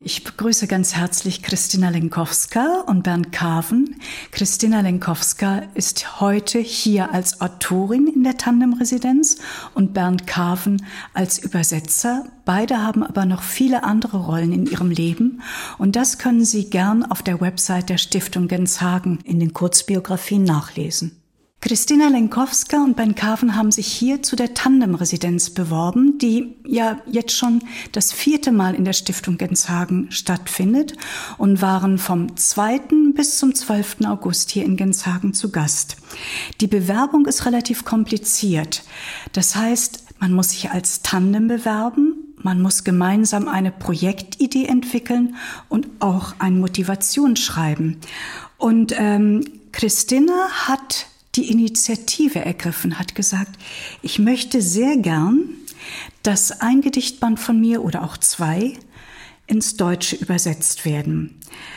Ich begrüße ganz herzlich Krystyna Lenkowska und Bernd Kaven. Krystyna Lenkowska ist heute hier als Autorin in der Tandem-Residenz und Bernd Kaven als Übersetzer. Beide haben aber noch viele andere Rollen in ihrem Leben und das können Sie gern auf der Website der Stiftung Genshagen in den Kurzbiografien nachlesen. Krystyna Lenkowska und Bernd Kaven haben sich hier zu der Tandem-Residenz beworben, die ja jetzt schon das 4. Mal in der Stiftung Genshagen stattfindet und waren vom 2. bis zum 12. August hier in Genshagen zu Gast. Die Bewerbung ist relativ kompliziert. Das heißt, man muss sich als Tandem bewerben, man muss gemeinsam eine Projektidee entwickeln und auch ein Motivationsschreiben. Und Krystyna hat die Initiative ergriffen, hat gesagt, ich möchte sehr gern, dass ein Gedichtband von mir oder auch 2 ins Deutsche übersetzt werden.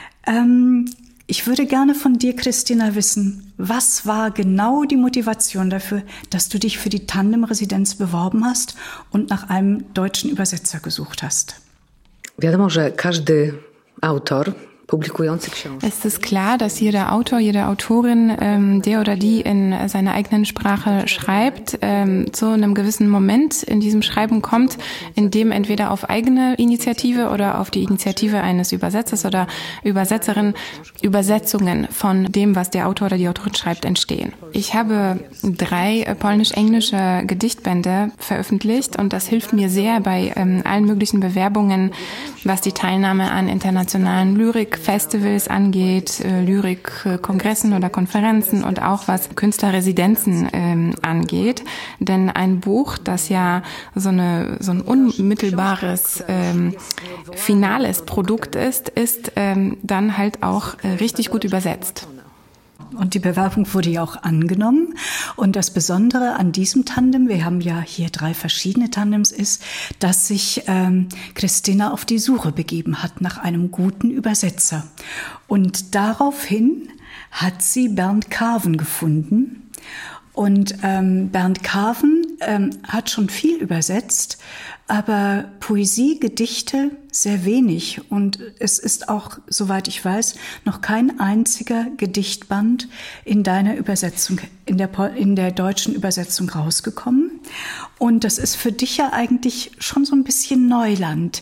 Ich würde gerne von dir, Krystyna, wissen, was war genau die Motivation dafür, dass du dich für die Tandem-Residenz beworben hast und nach einem deutschen Übersetzer gesucht hast? Wiadomo, że każdy autor publikujący książkę. Es ist klar, dass jeder Autor, jede Autorin, der oder die in seiner eigenen Sprache schreibt, zu einem gewissen Moment in diesem Schreiben kommt, in dem entweder auf eigene Initiative oder auf die Initiative eines Übersetzers oder Übersetzerin Übersetzungen von dem, was der Autor oder die Autorin schreibt, entstehen. Ich habe 3 polnisch-englische Gedichtbände veröffentlicht und das hilft mir sehr bei allen möglichen Bewerbungen, was die Teilnahme an internationalen Lyrikfestivals angeht, Lyrikkongressen oder Konferenzen und auch was Künstlerresidenzen angeht. Denn ein Buch, das ja so ein unmittelbares, finales Produkt ist dann halt auch richtig gut übersetzt. Und die Bewerbung wurde ja auch angenommen. Und das Besondere an diesem Tandem, wir haben ja hier 3 verschiedene Tandems, ist, dass sich Krystyna auf die Suche begeben hat nach einem guten Übersetzer. Und daraufhin hat sie Bernd Kaven gefunden. Und Bernd Kaven hat schon viel übersetzt, aber Poesie, Gedichte sehr wenig. Und es ist auch, soweit ich weiß, noch kein einziger Gedichtband in deiner Übersetzung, in der deutschen Übersetzung rausgekommen. Und das ist für dich ja eigentlich schon so ein bisschen Neuland,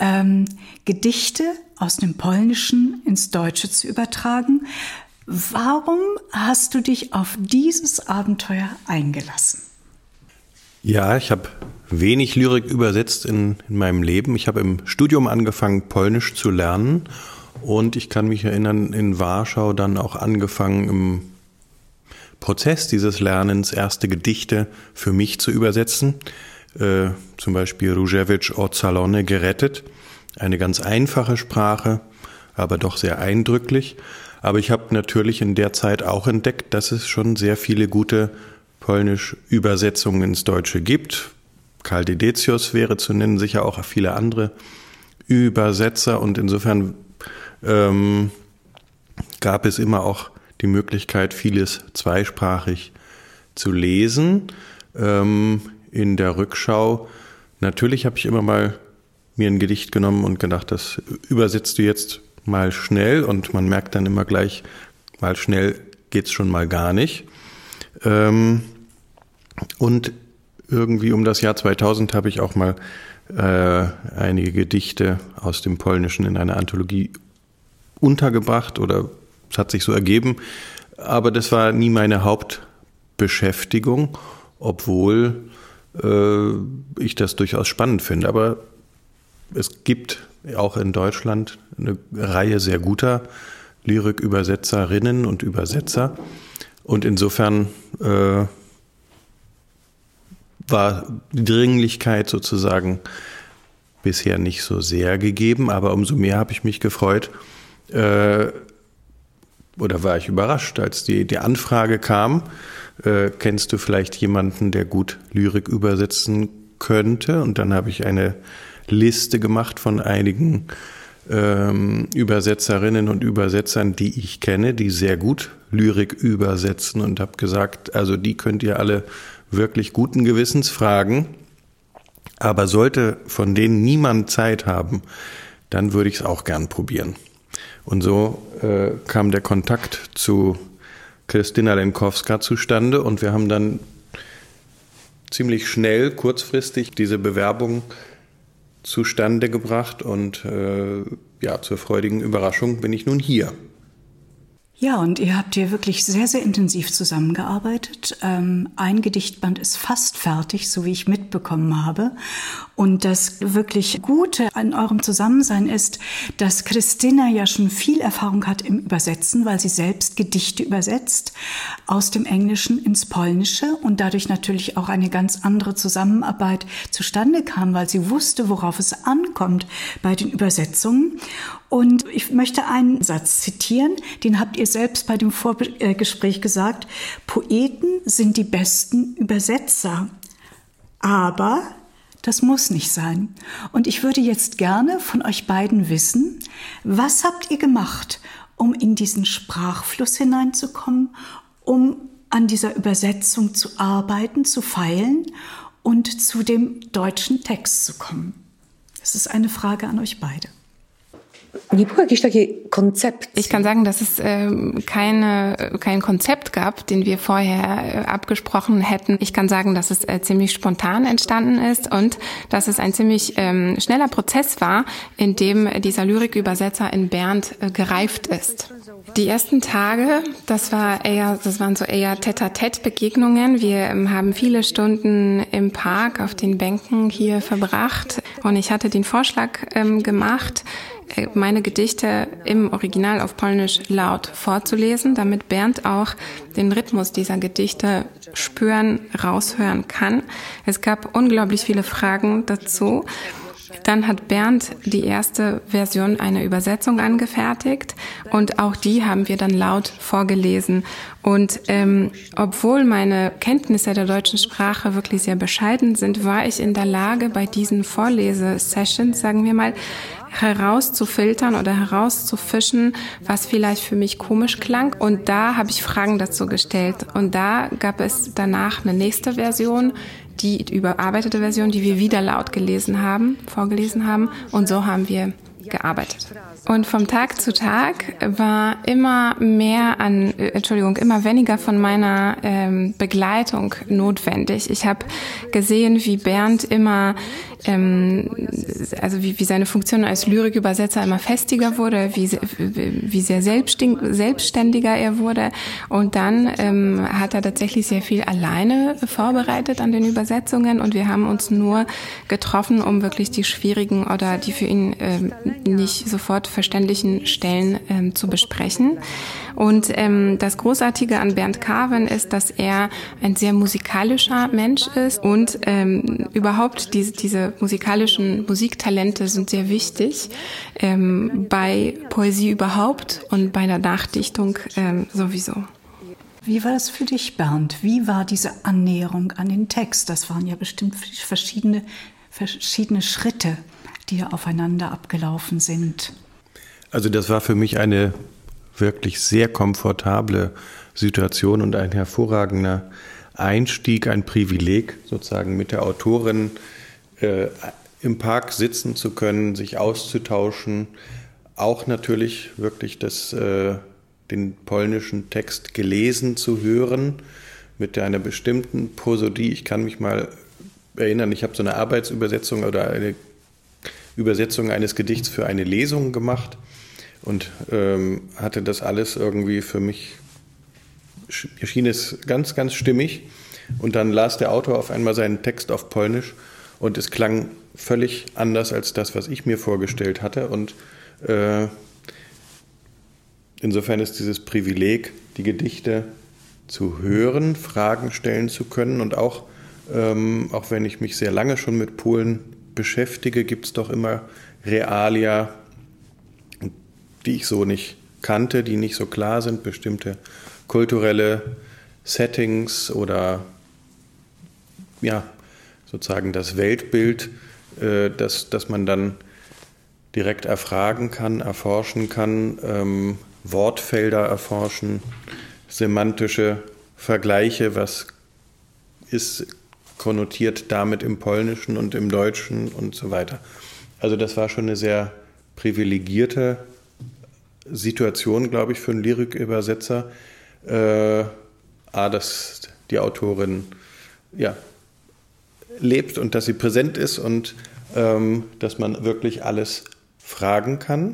Gedichte aus dem Polnischen ins Deutsche zu übertragen. Warum hast du dich auf dieses Abenteuer eingelassen? Ja, ich habe wenig Lyrik übersetzt in meinem Leben. Ich habe im Studium angefangen, Polnisch zu lernen. Und ich kann mich erinnern, in Warschau dann auch angefangen, im Prozess dieses Lernens erste Gedichte für mich zu übersetzen. Zum Beispiel Różewicz Ocalony gerettet. Eine ganz einfache Sprache, aber doch sehr eindrücklich. Aber ich habe natürlich in der Zeit auch entdeckt, dass es schon sehr viele gute Polnisch-Übersetzungen ins Deutsche gibt. Karl Dedecius wäre zu nennen, sicher auch viele andere Übersetzer. Und insofern gab es immer auch die Möglichkeit, vieles zweisprachig zu lesen. In der Rückschau, natürlich habe ich immer mal mir ein Gedicht genommen und gedacht, das übersetzt du jetzt mal schnell, und man merkt dann immer gleich, mal schnell geht's schon mal gar nicht. Und irgendwie um das Jahr 2000 habe ich auch mal einige Gedichte aus dem Polnischen in einer Anthologie untergebracht, oder es hat sich so ergeben. Aber das war nie meine Hauptbeschäftigung, obwohl ich das durchaus spannend finde. Aber es gibt auch in Deutschland eine Reihe sehr guter Lyrikübersetzerinnen und Übersetzer. Und insofern war die Dringlichkeit sozusagen bisher nicht so sehr gegeben. Aber umso mehr habe ich mich gefreut, oder war ich überrascht, als die Anfrage kam, kennst du vielleicht jemanden, der gut Lyrik übersetzen könnte? Und dann habe ich eine Liste gemacht von einigen Übersetzerinnen und Übersetzern, die ich kenne, die sehr gut Lyrik übersetzen, und habe gesagt, also die könnt ihr alle wirklich guten Gewissens fragen, aber sollte von denen niemand Zeit haben, dann würde ich es auch gern probieren. Und so kam der Kontakt zu Krystyna Lenkowska zustande und wir haben dann ziemlich schnell, kurzfristig diese Bewerbung zustande gebracht und zur freudigen Überraschung bin ich nun hier. Ja, und ihr habt hier wirklich sehr, sehr intensiv zusammengearbeitet. Ein Gedichtband ist fast fertig, so wie ich mitbekommen habe. Und das wirklich Gute an eurem Zusammensein ist, dass Krystyna ja schon viel Erfahrung hat im Übersetzen, weil sie selbst Gedichte übersetzt aus dem Englischen ins Polnische und dadurch natürlich auch eine ganz andere Zusammenarbeit zustande kam, weil sie wusste, worauf es ankommt bei den Übersetzungen. Und ich möchte einen Satz zitieren, den habt ihr selbst bei dem Vorgespräch gesagt. Poeten sind die besten Übersetzer, aber das muss nicht sein. Und ich würde jetzt gerne von euch beiden wissen, was habt ihr gemacht, um in diesen Sprachfluss hineinzukommen, um an dieser Übersetzung zu arbeiten, zu feilen und zu dem deutschen Text zu kommen? Das ist eine Frage an euch beide. Ich kann sagen, dass es kein Konzept gab, den wir vorher abgesprochen hätten. Ich kann sagen, dass es ziemlich spontan entstanden ist und dass es ein ziemlich schneller Prozess war, in dem dieser Lyrikübersetzer in Bernd gereift ist. Die ersten Tage, das waren so eher Tête-à-Tête-Begegnungen. Wir haben viele Stunden im Park auf den Bänken hier verbracht und ich hatte den Vorschlag gemacht, meine Gedichte im Original auf Polnisch laut vorzulesen, damit Bernd auch den Rhythmus dieser Gedichte spüren, raushören kann. Es gab unglaublich viele Fragen dazu. Dann hat Bernd die erste Version einer Übersetzung angefertigt und auch die haben wir dann laut vorgelesen. Und obwohl meine Kenntnisse der deutschen Sprache wirklich sehr bescheiden sind, war ich in der Lage, bei diesen Vorlesesessions, sagen wir mal, herauszufiltern oder herauszufischen, was vielleicht für mich komisch klang. Und da habe ich Fragen dazu gestellt. Und da gab es danach eine nächste Version, die überarbeitete Version, die wir wieder laut vorgelesen haben. Und so haben wir gearbeitet. Und vom Tag zu Tag war immer weniger von meiner Begleitung notwendig. Ich habe gesehen, wie Bernd immer, wie seine Funktion als Lyrikübersetzer immer festiger wurde, wie sehr selbstständiger er wurde. Und dann hat er tatsächlich sehr viel alleine vorbereitet an den Übersetzungen und wir haben uns nur getroffen, um wirklich die schwierigen oder die für ihn nicht sofort verständlichen Stellen zu besprechen. Und das Großartige an Bernd Carven ist, dass er ein sehr musikalischer Mensch ist und überhaupt diese musikalischen Musiktalente sind sehr wichtig bei Poesie überhaupt und bei der Nachdichtung sowieso. Wie war das für dich, Bernd? Wie war diese Annäherung an den Text? Das waren ja bestimmt verschiedene Schritte, die aufeinander abgelaufen sind. Also das war für mich eine wirklich sehr komfortable Situation und ein hervorragender Einstieg, ein Privileg, sozusagen mit der Autorin im Park sitzen zu können, sich auszutauschen, auch natürlich wirklich den polnischen Text gelesen zu hören, mit einer bestimmten Prosodie. Ich kann mich mal erinnern, ich habe so eine Arbeitsübersetzung oder eine Übersetzung eines Gedichts für eine Lesung gemacht und hatte das alles irgendwie für mich, schien es ganz, ganz stimmig. Und dann las der Autor auf einmal seinen Text auf Polnisch und es klang völlig anders als das, was ich mir vorgestellt hatte. Und insofern ist dieses Privileg, die Gedichte zu hören, Fragen stellen zu können und auch wenn ich mich sehr lange schon mit Polen beschäftige, gibt es doch immer Realia, die ich so nicht kannte, die nicht so klar sind, bestimmte kulturelle Settings oder ja, sozusagen das Weltbild, das man dann direkt erfragen kann, erforschen kann, Wortfelder erforschen, semantische Vergleiche, was ist konnotiert damit im Polnischen und im Deutschen und so weiter. Also das war schon eine sehr privilegierte Situation, glaube ich, für einen Lyrikübersetzer, dass die Autorin lebt und dass sie präsent ist und dass man wirklich alles fragen kann.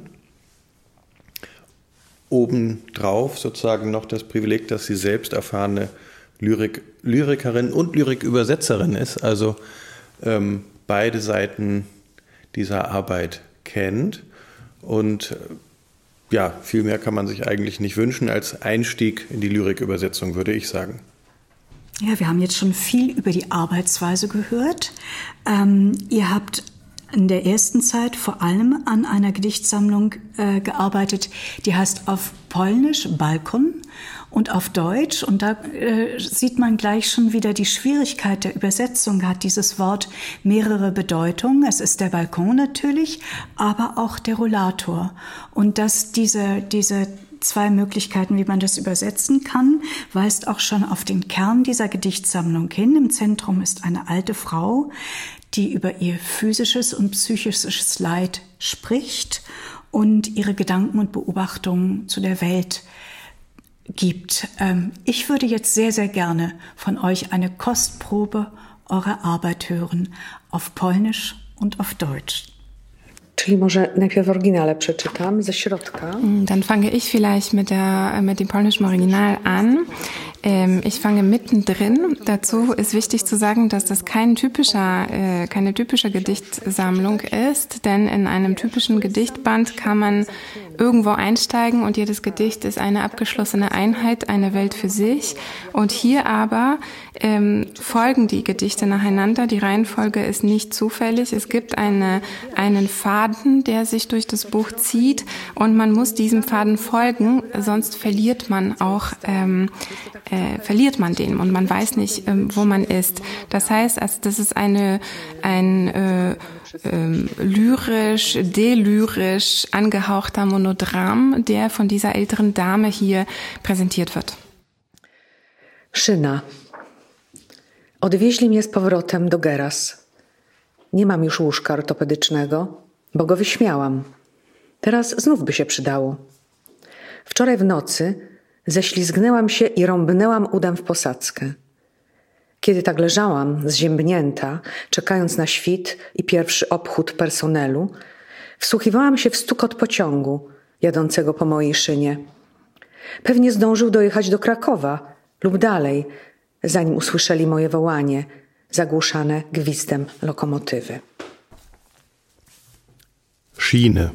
Obendrauf sozusagen noch das Privileg, dass sie selbst erfahrene Lyrikerin und Lyrikübersetzerin ist, also beide Seiten dieser Arbeit kennt. Und viel mehr kann man sich eigentlich nicht wünschen als Einstieg in die Lyrikübersetzung, würde ich sagen. Ja, wir haben jetzt schon viel über die Arbeitsweise gehört. Ihr habt in der ersten Zeit vor allem an einer Gedichtsammlung gearbeitet, die heißt auf Polnisch Balkon und auf Deutsch. Und da sieht man gleich schon wieder die Schwierigkeit der Übersetzung. Hat dieses Wort mehrere Bedeutungen. Es ist der Balkon natürlich, aber auch der Rollator. Und dass diese zwei Möglichkeiten, wie man das übersetzen kann, weist auch schon auf den Kern dieser Gedichtsammlung hin. Im Zentrum ist eine alte Frau, die über ihr physisches und psychisches Leid spricht und ihre Gedanken und Beobachtungen zu der Welt gibt. Ich würde jetzt sehr, sehr gerne von euch eine Kostprobe eurer Arbeit hören, auf Polnisch und auf Deutsch. Czyli może najpierw w oryginale przeczytam ze środka. Dann fange ich vielleicht mit dem polnischen Original an. Ich fange mittendrin. Dazu ist wichtig zu sagen, dass das keine typische Gedichtsammlung ist, denn in einem typischen Gedichtband kann man irgendwo einsteigen und jedes Gedicht ist eine abgeschlossene Einheit, eine Welt für sich. Und hier aber folgen die Gedichte nacheinander. Die Reihenfolge ist nicht zufällig. Es gibt einen Faden, der sich durch das Buch zieht und man muss diesem Faden folgen, sonst verliert man den und man weiß nicht, wo man ist. Das heißt, das ist ein lyrisch angehauchter Monodram, der von dieser älteren Dame hier präsentiert wird. Szyna. Odwieźli mnie z powrotem do Geras. Nie mam już łóżka ortopedycznego, bo go wyśmiałam. Teraz znów by się przydało. Wczoraj w nocy ześlizgnęłam się i rąbnęłam udem w posadzkę. Kiedy tak leżałam, zziębnięta, czekając na świt i pierwszy obchód personelu, wsłuchiwałam się w stukot pociągu jadącego po mojej szynie. Pewnie zdążył dojechać do Krakowa lub dalej, zanim usłyszeli moje wołanie, zagłuszane gwizdem lokomotywy. Schiene.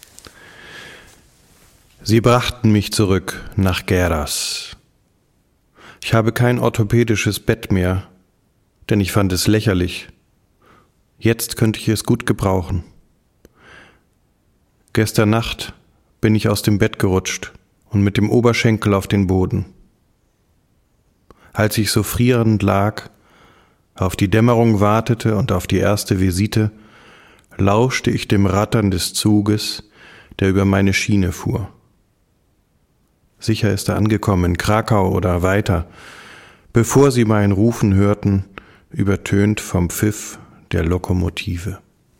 Sie brachten mich zurück nach Geras. Ich habe kein orthopädisches Bett mehr, denn ich fand es lächerlich. Jetzt könnte ich es gut gebrauchen. Gestern Nacht bin ich aus dem Bett gerutscht und mit dem Oberschenkel auf den Boden. Als ich so frierend lag, auf die Dämmerung wartete und auf die erste Visite, lauschte ich dem Rattern des Zuges, der über meine Schiene fuhr. Sicher ist er angekommen in Krakau oder weiter, bevor sie mein Rufen hörten, übertönt vom Pfiff der Lokomotive.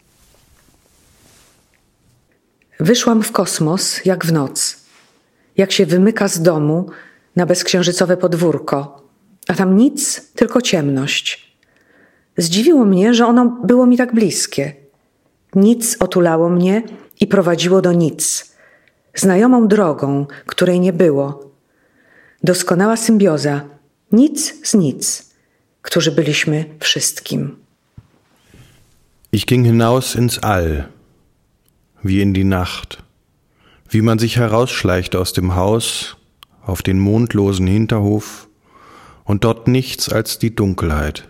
Wyszłam w kosmos jak w noc, jak się wymyka z domu na bezksiężycowe podwórko, a tam nic, tylko ciemność. Zdziwiło mnie, że ono było mi tak bliskie. Nic otulało mnie i prowadziło do nic. Znajomą drogą, której nie było. Doskonała symbioza, nic z nic, którzy byliśmy wszystkim. Ich ging hinaus ins All, wie in die Nacht, wie man sich herausschleicht aus dem Haus auf den mondlosen Hinterhof und dort nichts als die Dunkelheit.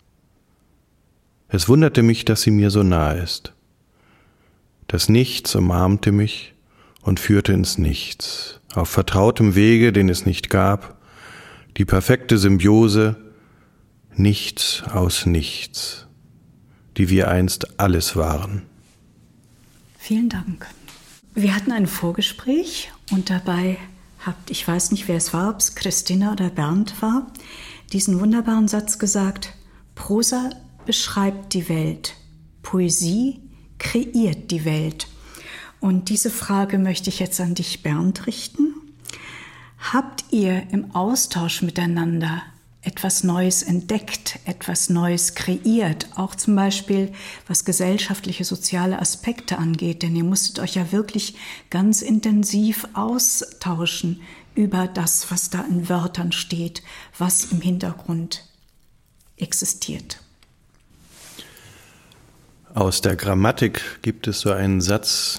Es wunderte mich, dass sie mir so nahe ist. Das Nichts umarmte mich und führte ins Nichts, auf vertrautem Wege, den es nicht gab, die perfekte Symbiose, nichts aus nichts, die wir einst alles waren. Vielen Dank. Wir hatten ein Vorgespräch und dabei ich weiß nicht, wer es war, ob es Christina oder Bernd war, diesen wunderbaren Satz gesagt: Prosa beschreibt die Welt, Poesie kreiert die Welt. Und diese Frage möchte ich jetzt an dich, Bernd, richten. Habt ihr im Austausch miteinander etwas Neues entdeckt, etwas Neues kreiert, auch zum Beispiel was gesellschaftliche, soziale Aspekte angeht? Denn ihr musstet euch ja wirklich ganz intensiv austauschen über das, was da in Wörtern steht, was im Hintergrund existiert. Aus der Grammatik gibt es so einen Satz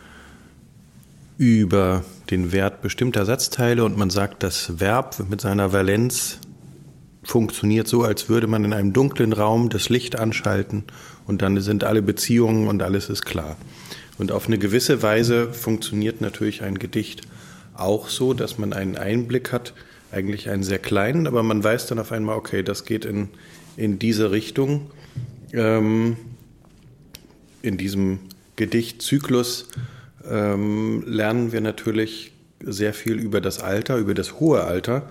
über den Wert bestimmter Satzteile und man sagt, das Verb mit seiner Valenz funktioniert so, als würde man in einem dunklen Raum das Licht anschalten und dann sind alle Beziehungen und alles ist klar. Und auf eine gewisse Weise funktioniert natürlich ein Gedicht auch so, dass man einen Einblick hat, eigentlich einen sehr kleinen, aber man weiß dann auf einmal, okay, das geht in diese Richtung. In diesem Gedichtzyklus lernen wir natürlich sehr viel über das Alter, über das hohe Alter.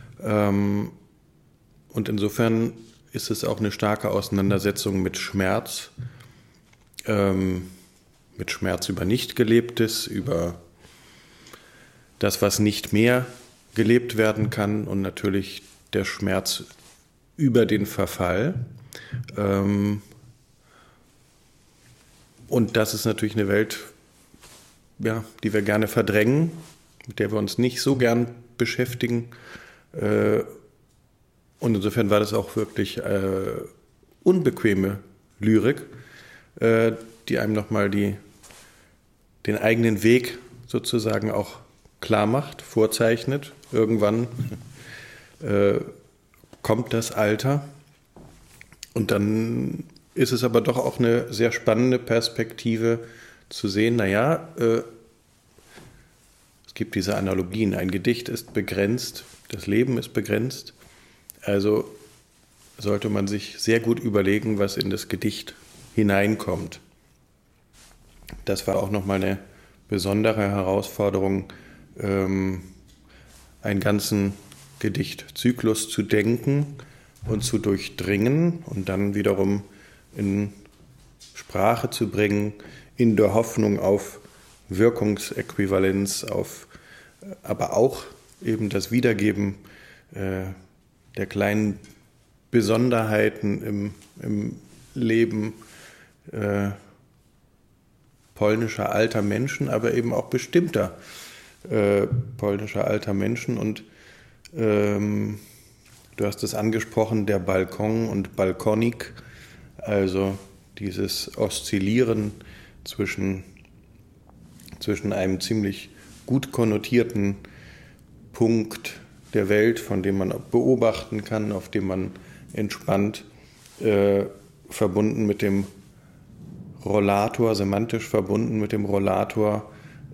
Und insofern ist es auch eine starke Auseinandersetzung mit Schmerz über Nicht-Gelebtes, über das, was nicht mehr gelebt werden kann und natürlich der Schmerz über den Verfall. Und das ist natürlich eine Welt, ja, die wir gerne verdrängen, mit der wir uns nicht so gern beschäftigen. Und insofern war das auch wirklich unbequeme Lyrik, die einem nochmal den eigenen Weg sozusagen auch klar macht, vorzeichnet. Irgendwann kommt das Alter und dann ist es aber doch auch eine sehr spannende Perspektive zu sehen, naja, es gibt diese Analogien, ein Gedicht ist begrenzt, das Leben ist begrenzt, also sollte man sich sehr gut überlegen, was in das Gedicht hineinkommt. Das war auch nochmal eine besondere Herausforderung, einen ganzen Gedichtzyklus zu denken und zu durchdringen und dann wiederum in Sprache zu bringen, in der Hoffnung auf Wirkungsäquivalenz, aber auch eben das Wiedergeben der kleinen Besonderheiten im Leben polnischer alter Menschen, aber eben auch bestimmter polnischer alter Menschen. Und du hast es angesprochen, der Balkon und Balkonik, also dieses Oszillieren zwischen einem ziemlich gut konnotierten Punkt der Welt, von dem man beobachten kann, auf dem man entspannt, verbunden mit dem Rollator, semantisch verbunden mit dem Rollator,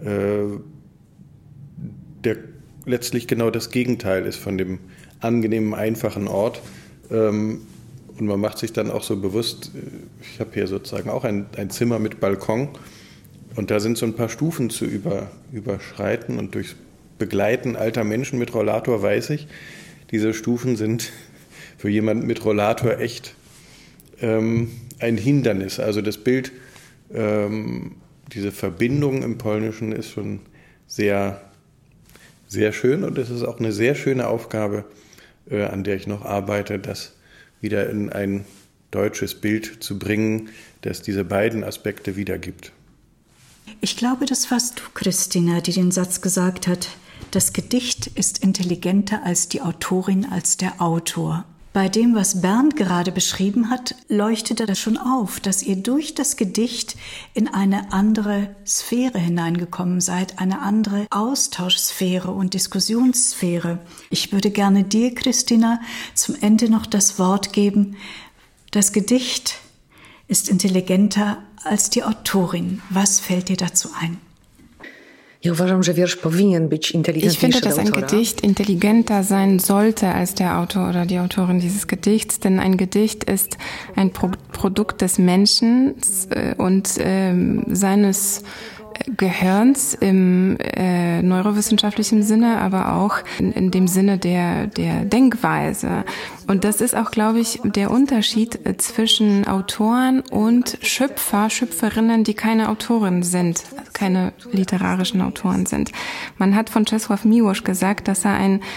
der letztlich genau das Gegenteil ist von dem angenehmen, einfachen Ort. Und man macht sich dann auch so bewusst, ich habe hier sozusagen auch ein Zimmer mit Balkon und da sind so ein paar Stufen zu überschreiten und durch Begleiten alter Menschen mit Rollator weiß ich, diese Stufen sind für jemanden mit Rollator echt ein Hindernis. Also das Bild, diese Verbindung im Polnischen ist schon sehr, sehr schön und es ist auch eine sehr schöne Aufgabe, an der ich noch arbeite, das wieder in ein deutsches Bild zu bringen, das diese beiden Aspekte wiedergibt. Ich glaube, das warst du, Christina, die den Satz gesagt hat, das Gedicht ist intelligenter als die Autorin, als der Autor. Bei dem, was Bernd gerade beschrieben hat, leuchtete das schon auf, dass ihr durch das Gedicht in eine andere Sphäre hineingekommen seid, eine andere Austauschsphäre und Diskussionssphäre. Ich würde gerne dir, Christina, zum Ende noch das Wort geben. Das Gedicht ist intelligenter als die Autorin. Was fällt dir dazu ein? Ich finde, dass ein Gedicht intelligenter sein sollte als der Autor oder die Autorin dieses Gedichts, denn ein Gedicht ist ein Produkt des Menschen und seines Gehirns im neurowissenschaftlichen Sinne, aber auch in dem Sinne der Denkweise. Und das ist auch, glaube ich, der Unterschied zwischen Autoren und Schöpferinnen, die keine Autoren sind, keine literarischen Autoren sind. Man hat von Czesław Miłosz gesagt, dass er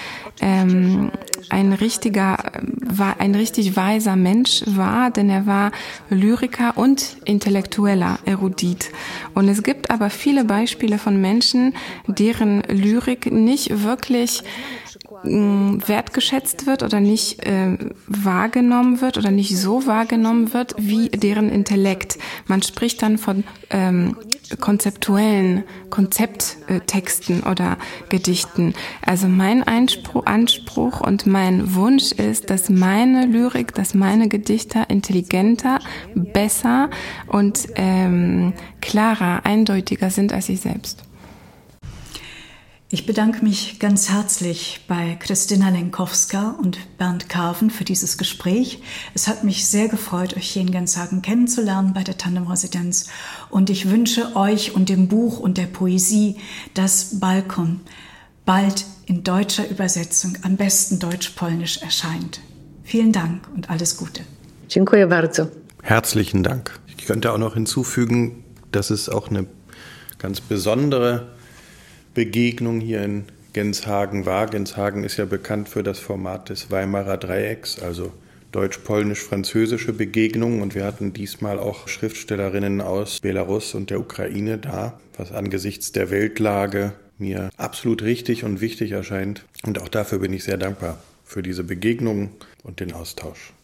ein richtig weiser Mensch war, denn er war Lyriker und Intellektueller, Erudit. Und es gibt aber viele Beispiele von Menschen, deren Lyrik nicht wirklich wertgeschätzt wird oder nicht wahrgenommen wird oder nicht so wahrgenommen wird wie deren Intellekt. Man spricht dann von konzeptuellen Konzepttexten oder Gedichten. Also mein Anspruch und mein Wunsch ist, dass meine Lyrik, dass meine Gedichte intelligenter, besser und klarer, eindeutiger sind als ich selbst. Ich bedanke mich ganz herzlich bei Krystyna Lenkowska und Bernd Carven für dieses Gespräch. Es hat mich sehr gefreut, euch hier in Genshagen kennenzulernen bei der Tandemresidenz. Und ich wünsche euch und dem Buch und der Poesie, dass Balkon bald in deutscher Übersetzung, am besten deutsch-polnisch, erscheint. Vielen Dank und alles Gute. Dziękuję bardzo. Herzlichen Dank. Ich könnte auch noch hinzufügen, dass es auch eine ganz besondere Begegnung hier in Genshagen war. Genshagen ist ja bekannt für das Format des Weimarer Dreiecks, also deutsch-polnisch-französische Begegnungen. Und wir hatten diesmal auch Schriftstellerinnen aus Belarus und der Ukraine da, was angesichts der Weltlage mir absolut richtig und wichtig erscheint. Und auch dafür bin ich sehr dankbar für diese Begegnungen und den Austausch.